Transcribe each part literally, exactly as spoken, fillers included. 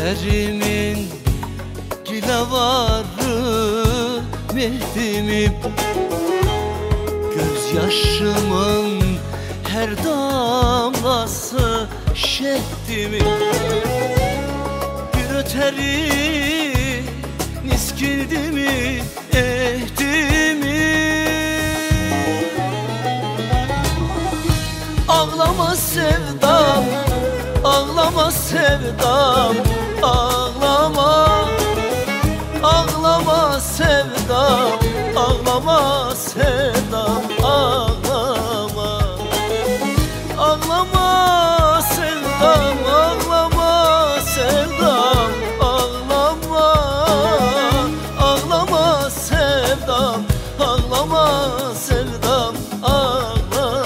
Gözlerimin dilavarı Mehdi'mim, gözyaşımın her damlası şehdimim. Bir öteri niskildimi ehdimi. Ağlama sevdam, ağlama sevdam, ağlama. Ağlama sevdam, ağlama sevdam, ağlama. Ağlama sevdam, ağlama sevdam, ağlama. Ağlama sevdam, ağlama sevdam, ağlama.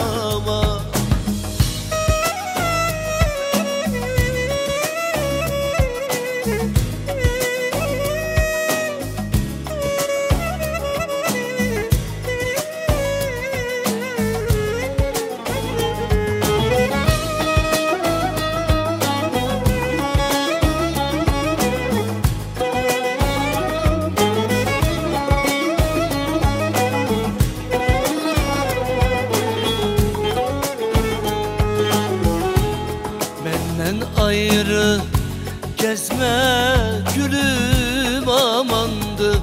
Ayrı gezme gülüm amandı.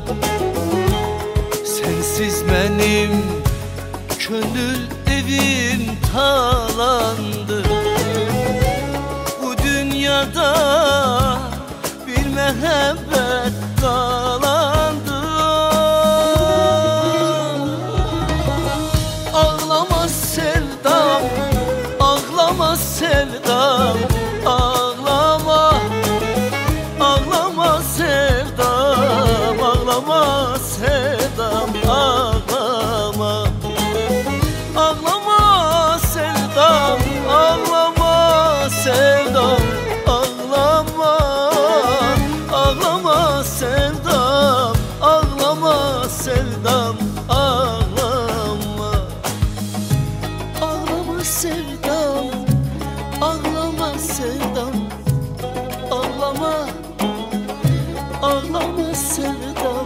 Sensiz benim gönül evim talandı. Bu dünyada bir mehabbet kalandı. Ağlama sevdam, ağlama sevdam, ağlama. Ağlama sevdam, ağlama sevdam, ağlama. Ağlama sevdam, ağlama sevdam, ağlama. Ağlama sevdam, ağlama sevdam, ağlama. Ağlama sevdam, ağlama sevdam, ağlama. Ağlama sevdam.